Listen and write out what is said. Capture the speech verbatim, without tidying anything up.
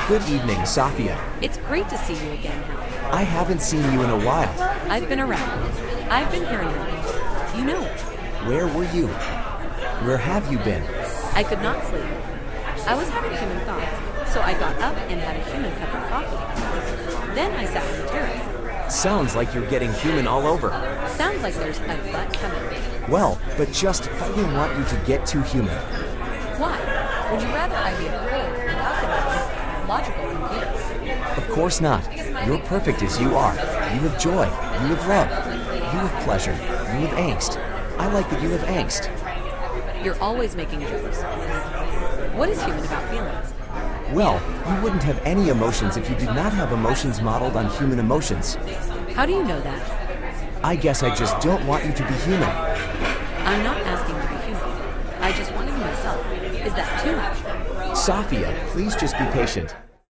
Good evening, Sophia. It's great to see you again, Hal. I haven't seen you in a while. I've been around. I've been hearing your name. You know it. Where were you? Where have you been? I could not sleep. I was having human thoughts, so I got up and had a human cup of coffee. Then I sat on the terrace. Sounds like you're getting human all over. Sounds like there's a butt coming. Well, but just I didn't want you to get too human. Why? Would you rather I be a cold, calculating, logical computer? Of course not. You're perfect as you are. You have joy. You have love. You have pleasure. You have angst. I like that you have angst. You're always making jokes. What is human about feelings? Well, you wouldn't have any emotions if you did not have emotions modeled on human emotions. How do you know that? I guess I just don't want you to be human. I'm not asking to be human. I just want to be myself. Is that too much? Sophia, please just be patient.